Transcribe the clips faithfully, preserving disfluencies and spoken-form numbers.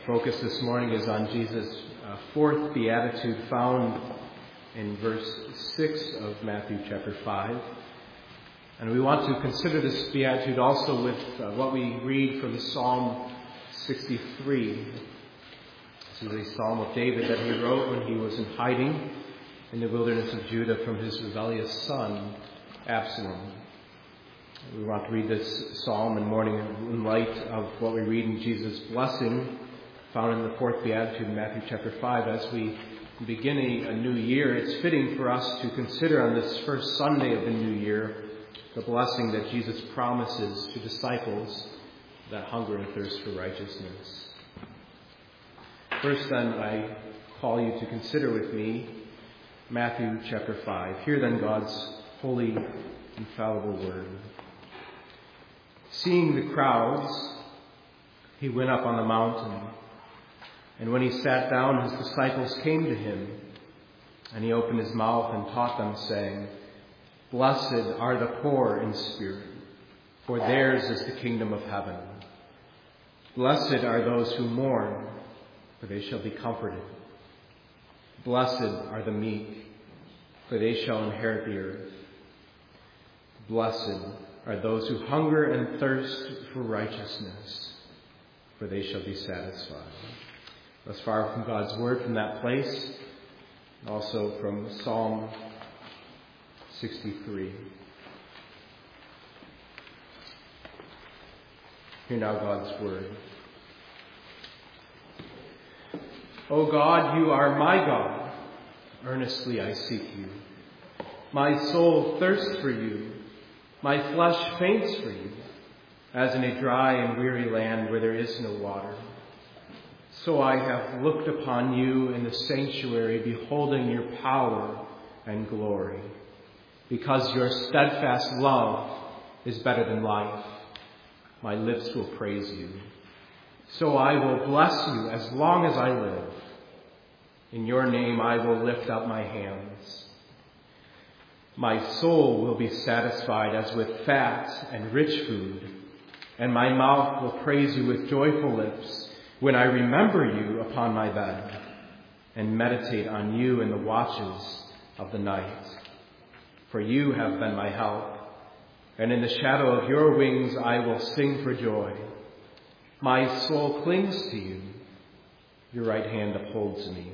Focus this morning is on Jesus' uh, fourth beatitude found in verse six of Matthew chapter five. And we want to consider this beatitude also with uh, what we read from Psalm sixty-three. This is a psalm of David that he wrote when he was in hiding in the wilderness of Judah from his rebellious son, Absalom. We want to read this psalm in morning in light of what we read in Jesus' blessing found in the fourth beatitude in Matthew chapter five. As we begin a, a new year, it's fitting for us to consider on this first Sunday of the new year the blessing that Jesus promises to disciples that hunger and thirst for righteousness. First, then, I call you to consider with me Matthew chapter five. Hear then God's holy, infallible word. Seeing the crowds, he went up on the mountain. And when he sat down, his disciples came to him. And he opened his mouth and taught them, saying, Blessed are the poor in spirit, for theirs is the kingdom of heaven. Blessed are those who mourn, for they shall be comforted. Blessed are the meek, for they shall inherit the earth. Blessed are those who hunger and thirst for righteousness, for they shall be satisfied. Thus far from God's word from that place, and also from Psalm sixty-three. Hear now God's word. O God, you are my God. Earnestly I seek you. My soul thirsts for you. My flesh faints for you, as in a dry and weary land where there is no water. So I have looked upon you in the sanctuary, beholding your power and glory. Because your steadfast love is better than life, my lips will praise you. So I will bless you as long as I live. In your name I will lift up my hands. My soul will be satisfied as with fat and rich food, and my mouth will praise you with joyful lips when I remember you upon my bed and meditate on you in the watches of the night. For you have been my help, and in the shadow of your wings I will sing for joy. My soul clings to you. Your right hand upholds me.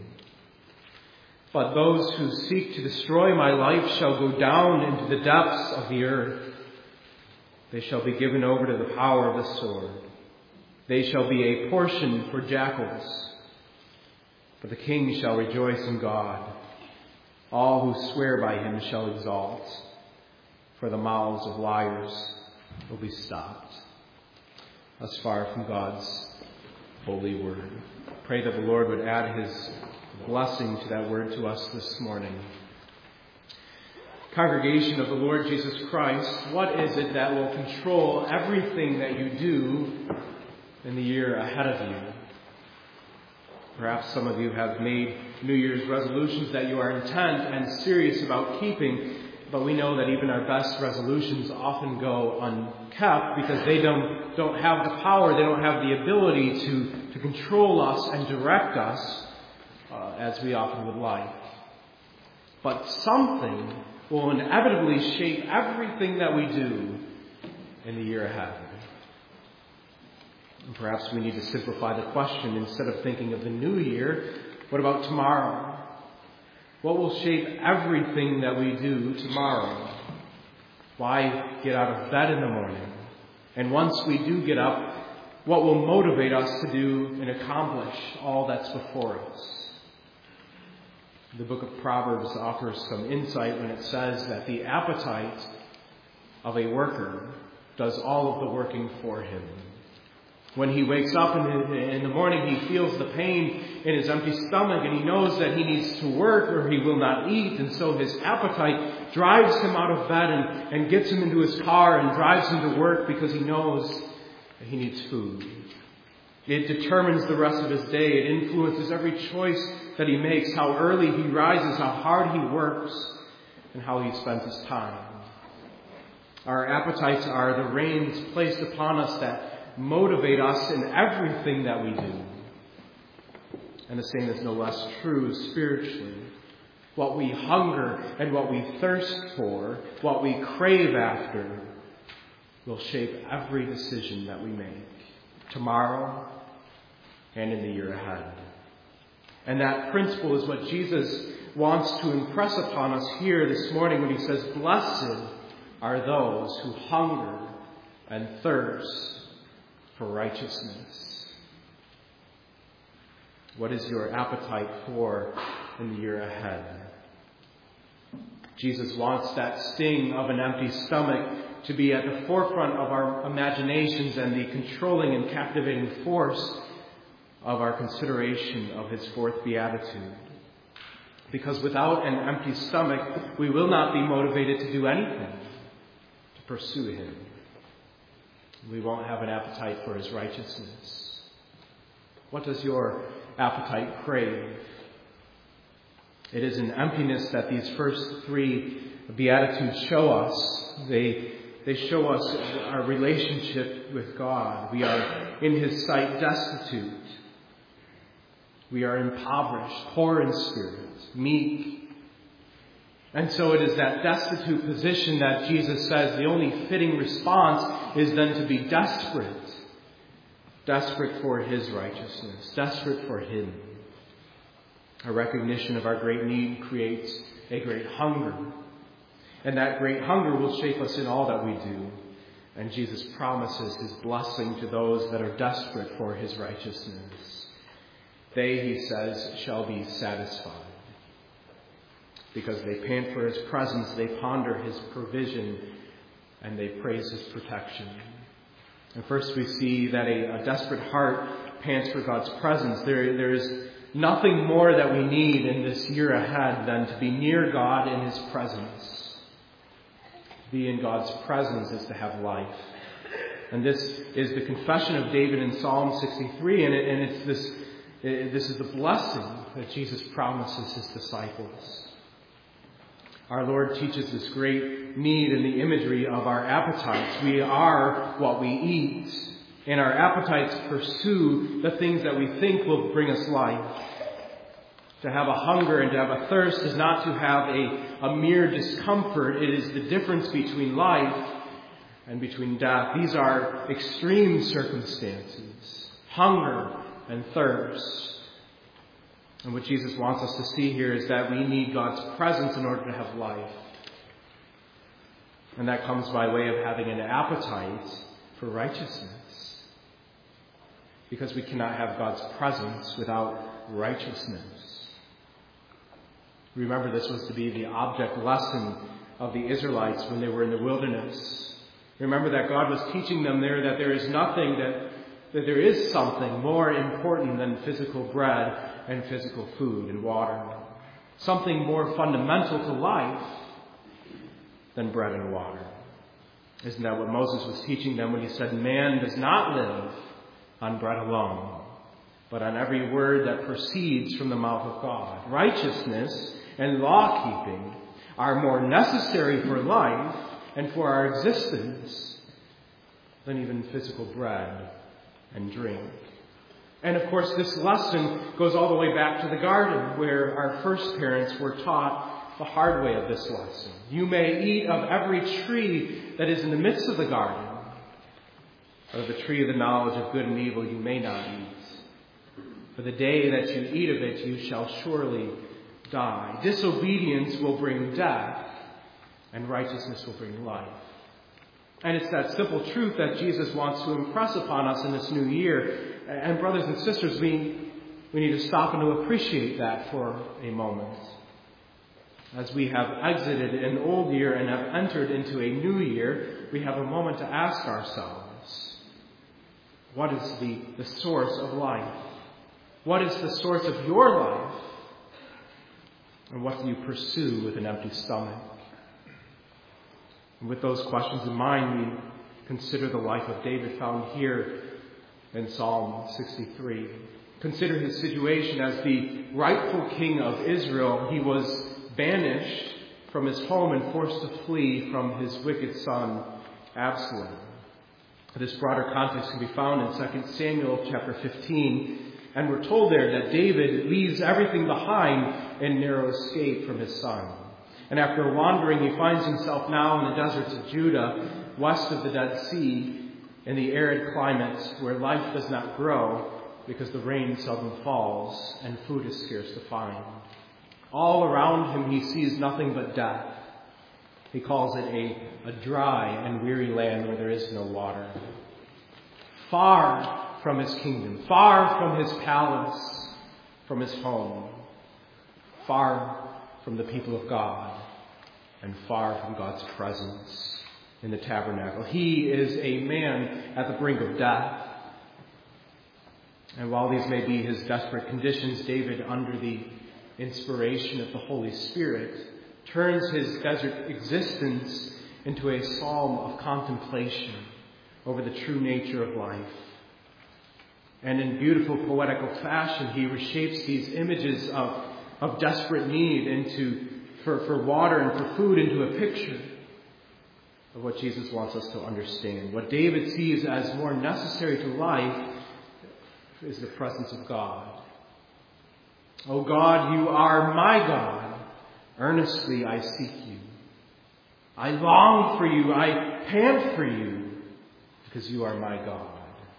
But those who seek to destroy my life shall go down into the depths of the earth. They shall be given over to the power of the sword. They shall be a portion for jackals. But the king shall rejoice in God. All who swear by him shall exalt. For the mouths of liars will be stopped. Thus far from God's holy word. Pray that the Lord would add his blessing to that word to us this morning. Congregation of the Lord Jesus Christ, what is it that will control everything that you do in the year ahead of you? Perhaps some of you have made New Year's resolutions that you are intent and serious about keeping, but we know that even our best resolutions often go unkept because they don't, don't have the power, they don't have the ability to, to control us and direct us uh, as we often would like. But something will inevitably shape everything that we do in the year ahead. And perhaps we need to simplify the question. Instead of thinking of the new year, what about tomorrow? What will shape everything that we do tomorrow? Why get out of bed in the morning? And once we do get up, what will motivate us to do and accomplish all that's before us? The book of Proverbs offers some insight when it says that the appetite of a worker does all of the working for him. When he wakes up in the, in the morning, he feels the pain in his empty stomach, and he knows that he needs to work or he will not eat. And so his appetite drives him out of bed and, and gets him into his car and drives him to work because he knows that he needs food. It determines the rest of his day. It influences every choice that he makes, how early he rises, how hard he works, and how he spends his time. Our appetites are the reins placed upon us that motivate us in everything that we do. And the same is no less true spiritually. What we hunger and what we thirst for, what we crave after, will shape every decision that we make tomorrow and in the year ahead. And that principle is what Jesus wants to impress upon us here this morning when he says, "Blessed are those who hunger and thirst for righteousness." What is your appetite for in the year ahead? Jesus wants that sting of an empty stomach to be at the forefront of our imaginations and the controlling and captivating force of our consideration of his fourth beatitude. Because without an empty stomach, we will not be motivated to do anything to pursue him. We won't have an appetite for his righteousness. What does your appetite crave? It is an emptiness that these first three beatitudes show us. They, they show us our relationship with God. We are in his sight destitute. We are impoverished, poor in spirit, meek. And so it is that destitute position that Jesus says the only fitting response is then to be desperate. Desperate for his righteousness. Desperate for him. A recognition of our great need creates a great hunger. And that great hunger will shape us in all that we do. And Jesus promises his blessing to those that are desperate for his righteousness. They, he says, shall be satisfied. Because they pant for his presence, they ponder his provision, and they praise his protection. And first we see that a, a desperate heart pants for God's presence. There, there is nothing more that we need in this year ahead than to be near God in his presence. To be in God's presence is to have life. And this is the confession of David in Psalm sixty-three, and, it, and it's this, it, this is the blessing that Jesus promises his disciples. Our Lord teaches this great need in the imagery of our appetites. We are what we eat, and our appetites pursue the things that we think will bring us life. To have a hunger and to have a thirst is not to have a, a mere discomfort. It is the difference between life and between death. These are extreme circumstances. Hunger and thirst. And what Jesus wants us to see here is that we need God's presence in order to have life. And that comes by way of having an appetite for righteousness. Because we cannot have God's presence without righteousness. Remember, this was to be the object lesson of the Israelites when they were in the wilderness. Remember that God was teaching them there that there is nothing that, that there is something more important than physical bread and physical food and water. Something more fundamental to life than bread and water. Isn't that what Moses was teaching them when he said, "Man does not live on bread alone, but on every word that proceeds from the mouth of God." Righteousness and law-keeping are more necessary for life and for our existence than even physical bread and drink. And of course, this lesson goes all the way back to the garden, where our first parents were taught the hard way of this lesson. You may eat of every tree that is in the midst of the garden, but of the tree of the knowledge of good and evil you may not eat. For the day that you eat of it, you shall surely die. Disobedience will bring death, and righteousness will bring life. And it's that simple truth that Jesus wants to impress upon us in this new year. And brothers and sisters, we, we need to stop and to appreciate that for a moment. As we have exited an old year and have entered into a new year, we have a moment to ask ourselves, what is the, the source of life? What is the source of your life? And what do you pursue with an empty stomach? And with those questions in mind, we consider the life of David found here in Psalm sixty-three. Consider his situation as the rightful king of Israel. He was banished from his home and forced to flee from his wicked son, Absalom. This broader context can be found in Second Samuel chapter fifteen. And we're told there that David leaves everything behind in narrow escape from his son. And after wandering, he finds himself now in the deserts of Judah, west of the Dead Sea, in the arid climate where life does not grow because the rain seldom falls and food is scarce to find. All around him he sees nothing but death. He calls it a, a dry and weary land where there is no water. Far from his kingdom, far from his palace, from his home, far from the people of God, and far from God's presence in the tabernacle. He is a man at the brink of death. And while these may be his desperate conditions, David, under the inspiration of the Holy Spirit, turns his desert existence into a psalm of contemplation over the true nature of life. And in beautiful poetical fashion, he reshapes these images of, of desperate need into for, for water and for food into a picture of what Jesus wants us to understand. What David sees as more necessary to life is the presence of God. O God, you are my God. Earnestly I seek you. I long for you. I pant for you because you are my God.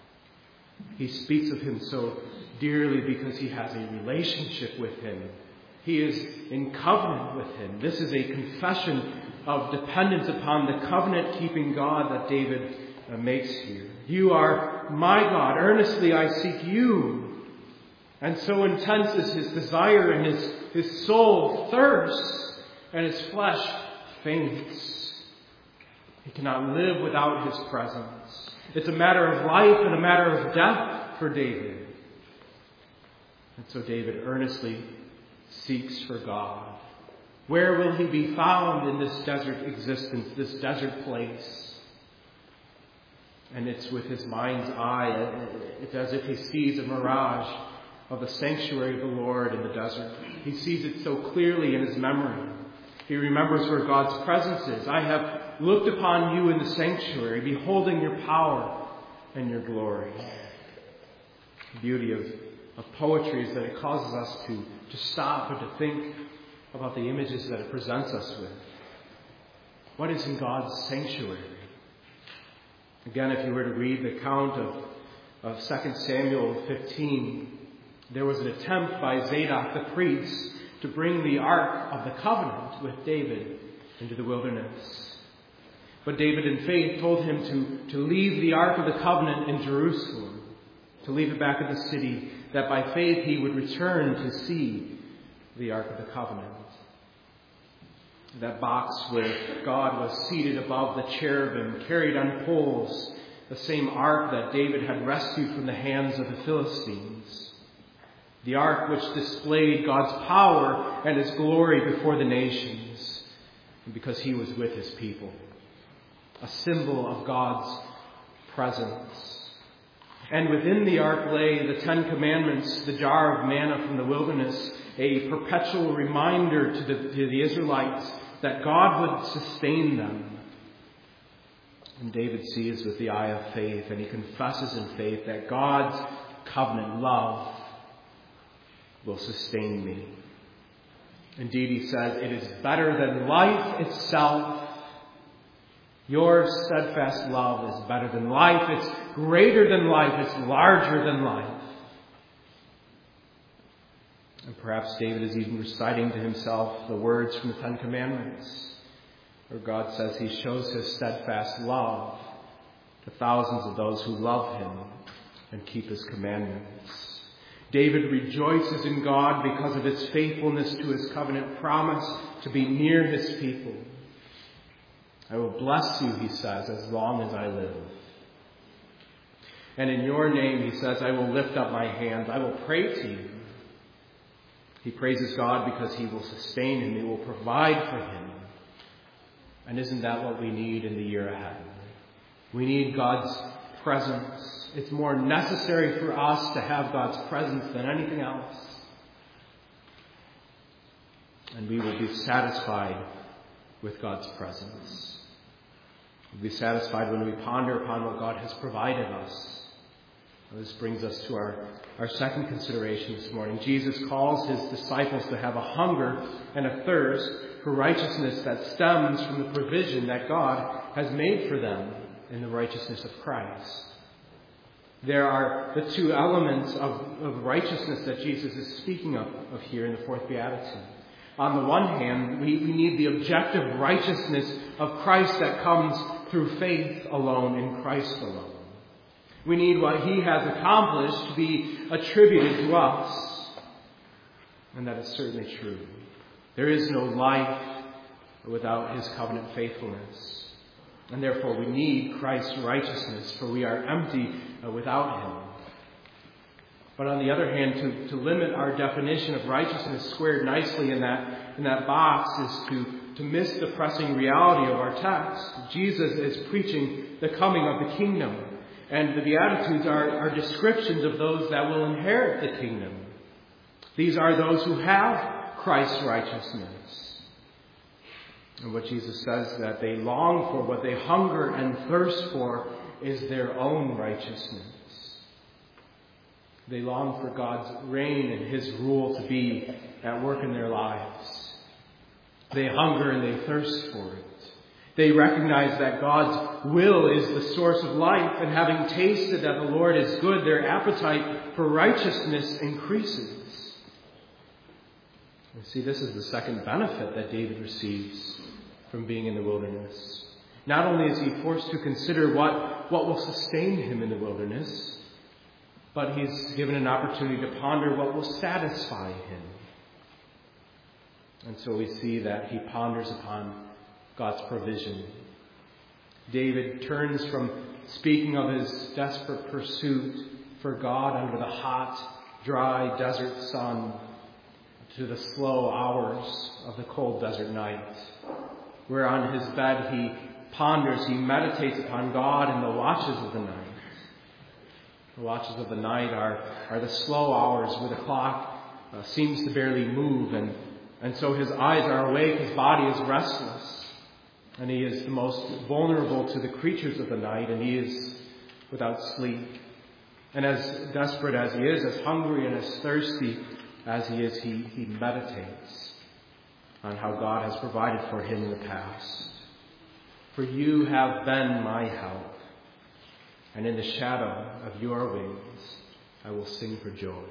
He speaks of him so dearly because he has a relationship with him. He is in covenant with him. This is a confession of dependence upon the covenant-keeping God that David uh, makes here. You are my God. Earnestly I seek you. And so intense is his desire, and his, his soul thirsts, and his flesh faints. He cannot live without his presence. It's a matter of life and a matter of death for David. And so David earnestly seeks for God. Where will he be found in this desert existence, this desert place? And it's with his mind's eye. It's as if he sees a mirage of the sanctuary of the Lord in the desert. He sees it so clearly in his memory. He remembers where God's presence is. I have looked upon you in the sanctuary, beholding your power and your glory. The beauty of, of poetry is that it causes us to, to stop and to think about the images that it presents us with. What is in God's sanctuary? Again, if you were to read the account of, of Second Samuel fifteen, there was an attempt by Zadok the priest to bring the Ark of the Covenant with David into the wilderness. But David in faith told him to, to leave the Ark of the Covenant in Jerusalem, to leave it back at the city, that by faith he would return to see the Ark of the Covenant. That box where God was seated above the cherubim, carried on poles, the same ark that David had rescued from the hands of the Philistines. The ark which displayed God's power and his glory before the nations, because he was with his people. A symbol of God's presence. And within the ark lay the Ten Commandments, the jar of manna from the wilderness, a perpetual reminder to the, to the Israelites that God would sustain them. And David sees with the eye of faith, and he confesses in faith that God's covenant love will sustain me. Indeed, he says, it is better than life itself. Your steadfast love is better than life. It's greater than life. It's larger than life. And perhaps David is even reciting to himself the words from the Ten Commandments, where God says he shows his steadfast love to thousands of those who love him and keep his commandments. David rejoices in God because of his faithfulness to his covenant promise to be near his people. I will bless you, he says, as long as I live. And in your name, he says, I will lift up my hands. I will pray to you. He praises God because he will sustain him. He will provide for him. And isn't that what we need in the year ahead? We need God's presence. It's more necessary for us to have God's presence than anything else. And we will be satisfied with God's presence. We'll be satisfied when we ponder upon what God has provided us. This brings us to our, our second consideration this morning. Jesus calls his disciples to have a hunger and a thirst for righteousness that stems from the provision that God has made for them in the righteousness of Christ. There are the two elements of, of righteousness that Jesus is speaking of, of here in the fourth beatitude. On the one hand, we, we need the objective righteousness of Christ that comes through faith alone in Christ alone. We need what he has accomplished to be attributed to us. And that is certainly true. There is no life without his covenant faithfulness. And therefore we need Christ's righteousness, for we are empty without him. But on the other hand, to, to limit our definition of righteousness squared nicely in that, in that box is to, to miss the pressing reality of our text. Jesus is preaching the coming of the kingdom. And the Beatitudes are, are descriptions of those that will inherit the kingdom. These are those who have Christ's righteousness. And what Jesus says that they long for, what they hunger and thirst for, is their own righteousness. They long for God's reign and his rule to be at work in their lives. They hunger and they thirst for it. They recognize that God's will is the source of life, and having tasted that the Lord is good, their appetite for righteousness increases. You see, this is the second benefit that David receives from being in the wilderness. Not only is he forced to consider what, what will sustain him in the wilderness, but he's given an opportunity to ponder what will satisfy him. And so we see that he ponders upon God's provision. David turns from speaking of his desperate pursuit for God under the hot, dry desert sun to the slow hours of the cold desert night, where on his bed he ponders, he meditates upon God in the watches of the night. The watches of the night are, are the slow hours where the clock uh, seems to barely move, and, and so his eyes are awake, his body is restless. And he is the most vulnerable to the creatures of the night, and he is without sleep. And as desperate as he is, as hungry and as thirsty as he is, he, he meditates on how God has provided for him in the past. For you have been my help, and in the shadow of your wings I will sing for joy.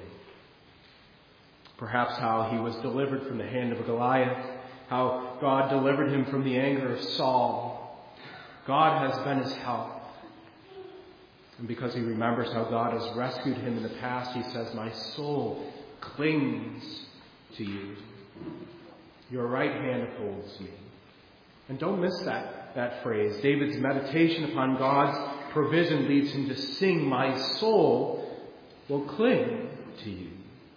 Perhaps how he was delivered from the hand of Goliath, how God delivered him from the anger of Saul. God has been his help. And because he remembers how God has rescued him in the past, he says, my soul clings to you. Your right hand holds me. And don't miss that, that phrase. David's meditation upon God's provision leads him to sing, my soul will cling to you.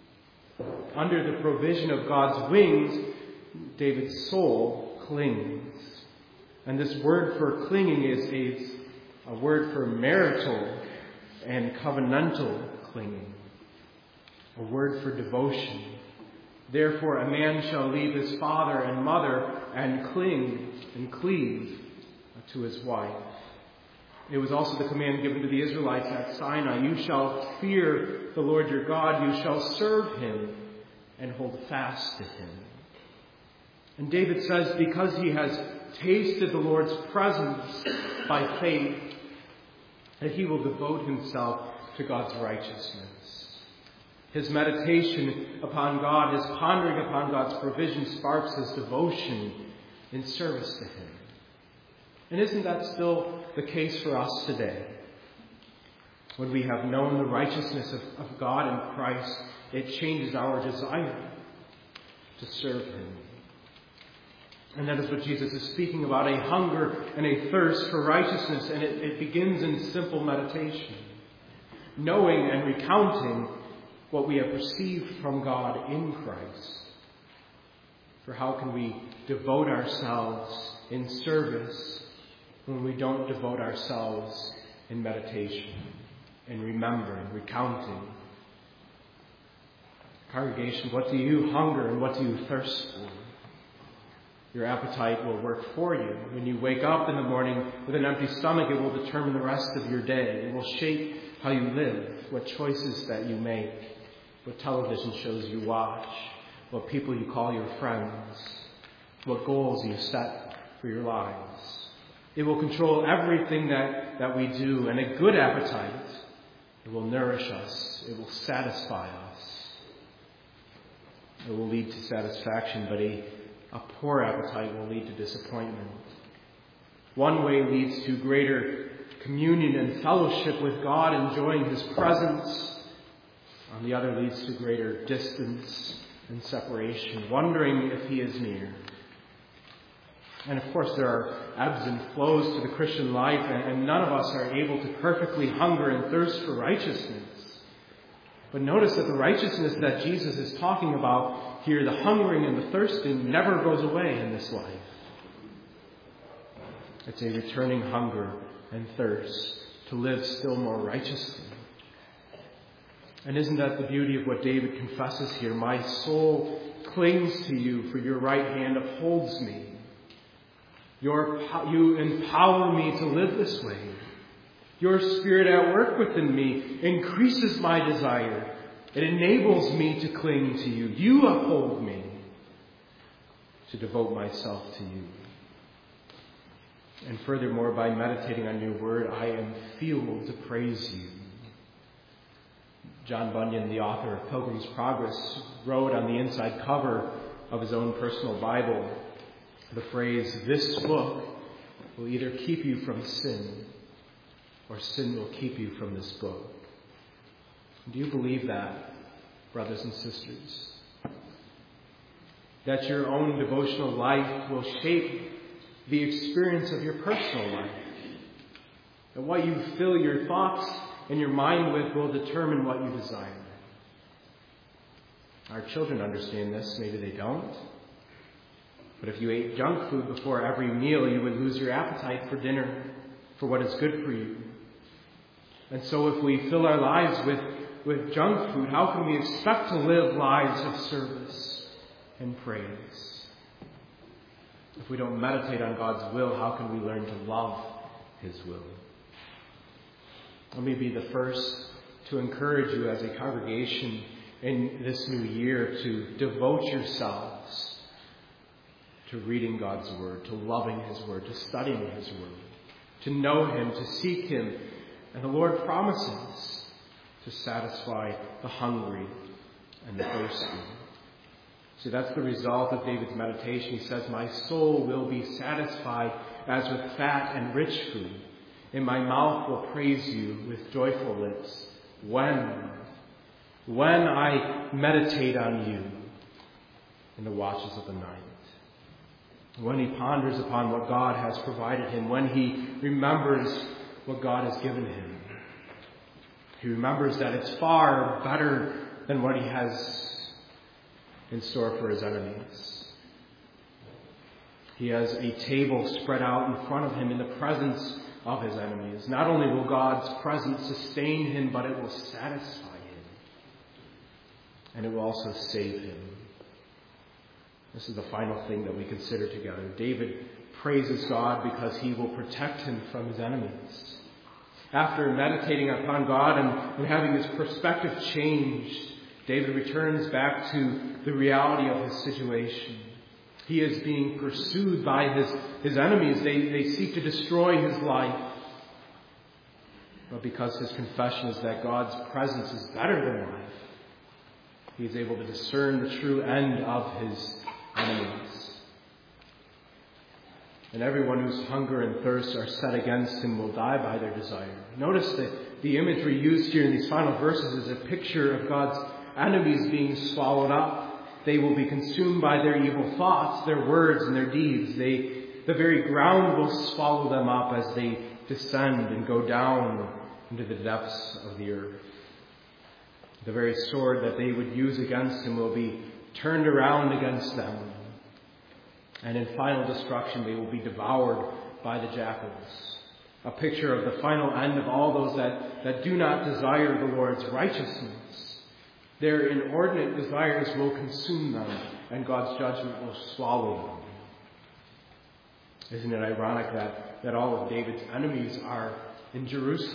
Under the provision of God's wings, David's soul clings. And this word for clinging is a, a word for marital and covenantal clinging. A word for devotion. Therefore a man shall leave his father and mother and cling and cleave to his wife. It was also the command given to the Israelites at Sinai. You shall fear the Lord your God. You shall serve him and hold fast to him. And David says because he has tasted the Lord's presence by faith, that he will devote himself to God's righteousness. His meditation upon God, his pondering upon God's provision sparks his devotion in service to him. And isn't that still the case for us today? When we have known the righteousness of, of God in Christ, it changes our desire to serve him. And that is what Jesus is speaking about, a hunger and a thirst for righteousness. And it, it begins in simple meditation, knowing and recounting what we have received from God in Christ. For how can we devote ourselves in service when we don't devote ourselves in meditation, in remembering, recounting? Congregation, what do you hunger and what do you thirst for? Your appetite will work for you. When you wake up in the morning with an empty stomach, it will determine the rest of your day. It will shape how you live, what choices that you make, what television shows you watch, what people you call your friends, what goals you set for your lives. It will control everything that, that we do, and a good appetite, it will nourish us, it will satisfy us. It will lead to satisfaction, but a, a poor appetite will lead to disappointment. One way leads to greater communion and fellowship with God, enjoying His presence. On the other leads to greater distance and separation, wondering if He is near. And of course, there are ebbs and flows to the Christian life, and none of us are able to perfectly hunger and thirst for righteousness. But notice that the righteousness that Jesus is talking about here, the hungering and the thirsting, never goes away in this life. It's a returning hunger and thirst to live still more righteously. And isn't that the beauty of what David confesses here? My soul clings to you, for your right hand upholds me. Your, you empower me to live this way. Your Spirit at work within me increases my desire. It enables me to cling to you. You uphold me to devote myself to you. And furthermore, by meditating on your word, I am fueled to praise you. John Bunyan, the author of Pilgrim's Progress, wrote on the inside cover of his own personal Bible the phrase, "This book will either keep you from sin, or sin will keep you from this book." Do you believe that, brothers and sisters? That your own devotional life will shape the experience of your personal life? That what you fill your thoughts and your mind with will determine what you desire? Our children understand this, maybe they don't. But if you ate junk food before every meal, you would lose your appetite for dinner, for what is good for you. And so if we fill our lives with, with junk food, how can we expect to live lives of service and praise? If we don't meditate on God's will, how can we learn to love His will? Let me be the first to encourage you as a congregation in this new year to devote yourselves to reading God's Word, to loving His Word, to studying His Word, to know Him, to seek Him. And the Lord promises to satisfy the hungry and the thirsty. See, that's the result of David's meditation. He says, my soul will be satisfied as with fat and rich food, and my mouth will praise you with joyful lips. When? When I meditate on you in the watches of the night. When he ponders upon what God has provided him, when he remembers what God has given him. He remembers that it's far better than what he has in store for his enemies. He has a table spread out in front of him in the presence of his enemies. Not only will God's presence sustain him, but it will satisfy him. And it will also save him. This is the final thing that we consider together. David praises God because he will protect him from his enemies. After meditating upon God and, and having his perspective changed, David returns back to the reality of his situation. He is being pursued by his, his enemies. They, they seek to destroy his life. But because his confession is that God's presence is better than life, he is able to discern the true end of his enemies. And everyone whose hunger and thirst are set against him will die by their desire. Notice that the imagery used here in these final verses is a picture of God's enemies being swallowed up. They will be consumed by their evil thoughts, their words, and their deeds. They, the very ground will swallow them up as they descend and go down into the depths of the earth. The very sword that they would use against him will be turned around against them. And in final destruction, they will be devoured by the jackals. A picture of the final end of all those that, that do not desire the Lord's righteousness. Their inordinate desires will consume them, and God's judgment will swallow them. Isn't it ironic that, that all of David's enemies are in Jerusalem?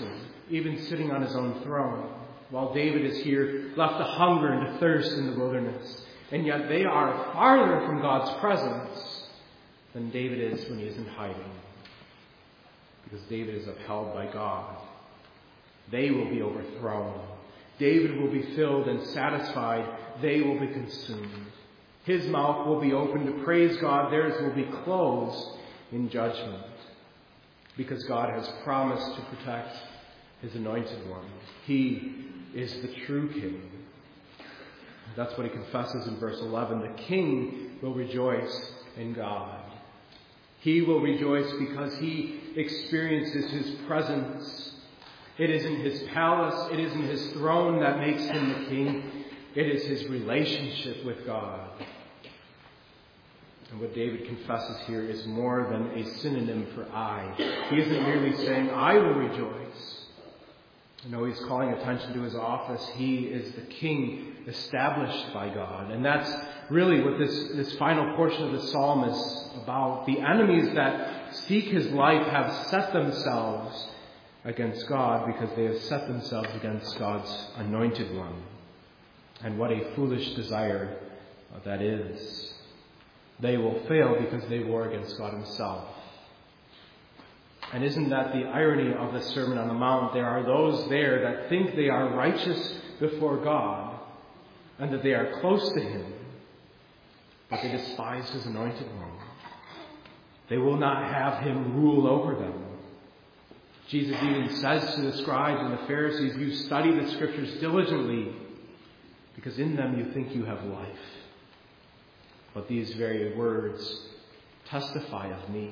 even sitting on his own throne, while David is here left to hunger and to thirst in the wilderness. And yet they are farther from God's presence than David is when he is in hiding. Because David is upheld by God. They will be overthrown. David will be filled and satisfied. They will be consumed. His mouth will be open to praise God. Theirs will be closed in judgment. Because God has promised to protect his anointed one. He is the true king. That's what he confesses in verse eleven. The king will rejoice in God. He will rejoice because he experiences his presence. It isn't his palace, it isn't his throne that makes him the king. It is his relationship with God. And what David confesses here is more than a synonym for I. He isn't merely saying, I will rejoice. No, he's calling attention to his office. He is the king established by God. And that's really what this, this final portion of the psalm is about. The enemies that seek his life have set themselves against God because they have set themselves against God's anointed one. And what a foolish desire that is. They will fail because they war against God himself. And isn't that the irony of the Sermon on the Mount? There are those there that think they are righteous before God and that they are close to him, but they despise his anointed one. They will not have him rule over them. Jesus even says to the scribes and the Pharisees, you study the scriptures diligently because in them you think you have life. But these very words testify of me.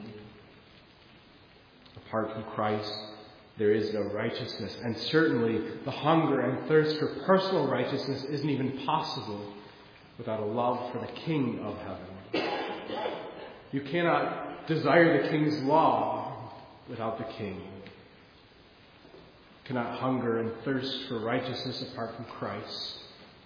Apart from Christ, there is no righteousness. And certainly the hunger and thirst for personal righteousness isn't even possible without a love for the King of heaven. You cannot desire the King's law without the King. You cannot hunger and thirst for righteousness apart from Christ.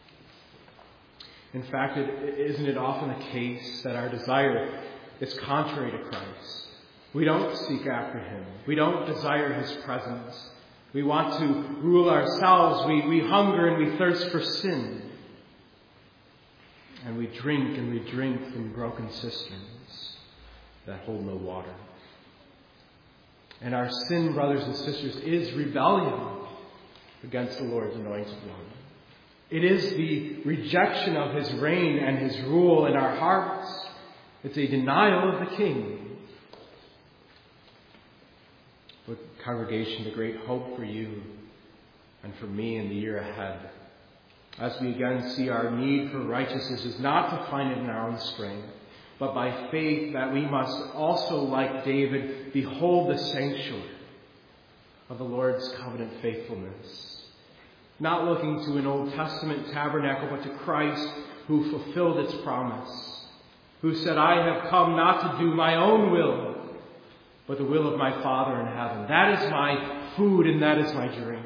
In fact, it, isn't it often the case that our desire is contrary to Christ? We don't seek after him. We don't desire his presence. We want to rule ourselves. We, we hunger and we thirst for sin. And we drink and we drink from broken cisterns that hold no water. And our sin, brothers and sisters, is rebellion against the Lord's anointed one. It is the rejection of his reign and his rule in our hearts. It's a denial of the King. But congregation, the great hope for you and for me in the year ahead, as we again see our need for righteousness, is not to find it in our own strength, but by faith that we must also, like David, behold the sanctuary of the Lord's covenant faithfulness. Not looking to an Old Testament tabernacle, but to Christ who fulfilled its promise, who said, I have come not to do my own will, but the will of my Father in heaven. That is my food and that is my drink.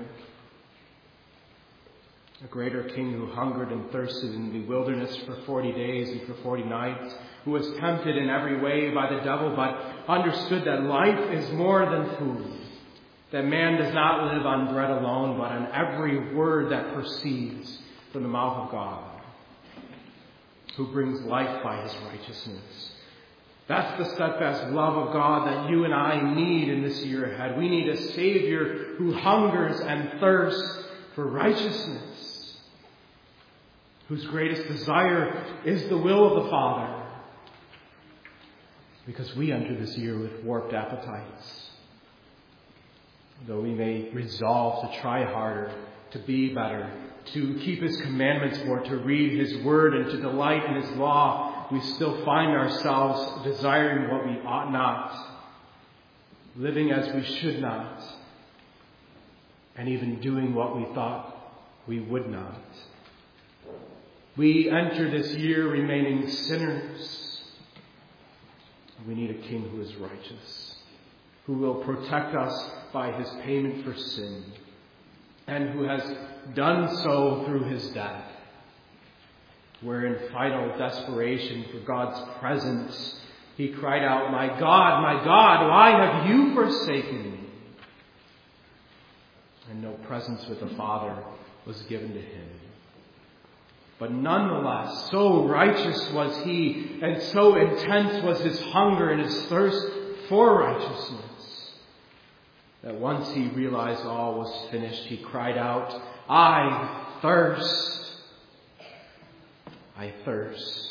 A greater king who hungered and thirsted in the wilderness for forty days and for forty nights, who was tempted in every way by the devil, but understood that life is more than food, that man does not live on bread alone, but on every word that proceeds from the mouth of God, who brings life by his righteousness. That's the steadfast love of God that you and I need in this year ahead. We need a Savior who hungers and thirsts for righteousness, whose greatest desire is the will of the Father, because we enter this year with warped appetites. Though we may resolve to try harder, to be better, to keep his commandments more, to read his word and to delight in his law, we still find ourselves desiring what we ought not, living as we should not, and even doing what we thought we would not. We enter this year remaining sinners. We need a king who is righteous, who will protect us by his payment for sin, and who has done so through his death, where in final desperation for God's presence, he cried out, my God, my God, why have you forsaken me? And presence with the Father was given to him. But nonetheless, so righteous was he, and so intense was his hunger and his thirst for righteousness, that once he realized all was finished, he cried out, "I thirst! I thirst."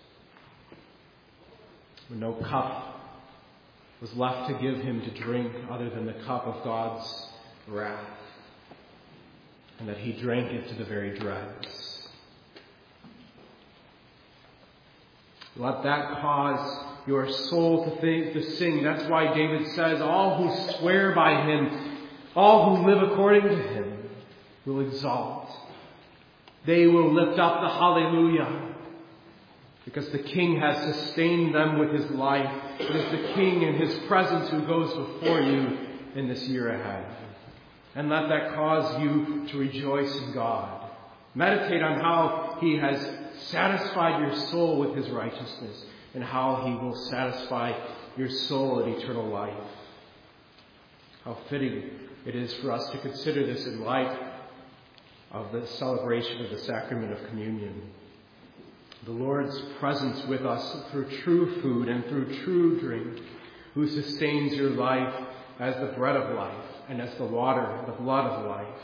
When no cup was left to give him to drink other than the cup of God's wrath, and that he drank it to the very dregs. Let that cause your soul to think, to sing. That's why David says, all who swear by him, all who live according to him, will exalt. They will lift up the hallelujah, because the King has sustained them with his life. It is the King in his presence who goes before you in this year ahead. And let that cause you to rejoice in God. Meditate on how he has satisfied your soul with his righteousness, and how he will satisfy your soul in eternal life. How fitting it is for us to consider this in light of the celebration of the sacrament of communion. The Lord's presence with us through true food and through true drink, who sustains your life as the bread of life and as the water, the blood of life.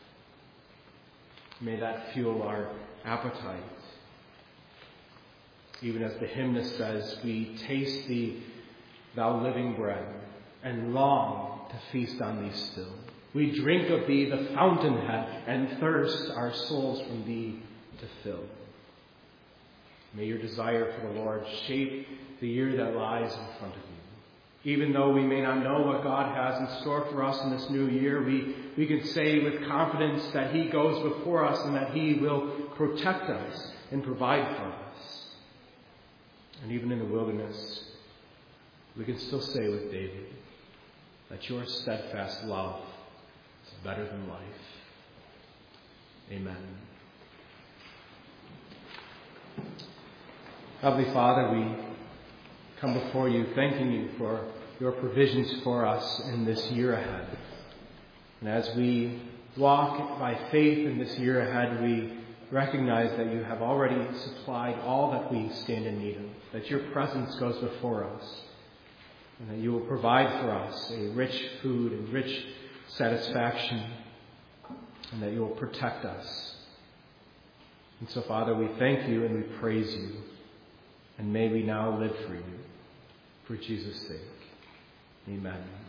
May that fuel our appetite. Even as the hymnist says, we taste thee, thou living bread, and long to feast on thee still. We drink of thee, the fountainhead, and thirst our souls from thee to fill. May your desire for the Lord shape the year that lies in front of you. Even though we may not know what God has in store for us in this new year, we, we can say with confidence that he goes before us and that he will protect us and provide for us. And even in the wilderness, we can still say with David that your steadfast love is better than life. Amen. Heavenly Father, we come before you thanking you for your provisions for us in this year ahead. And as we walk by faith in this year ahead, we recognize that you have already supplied all that we stand in need of, that your presence goes before us, and that you will provide for us a rich food and rich satisfaction, and that you will protect us. And so, Father, we thank you and we praise you. And may we now live for you, for Jesus' sake. Amen.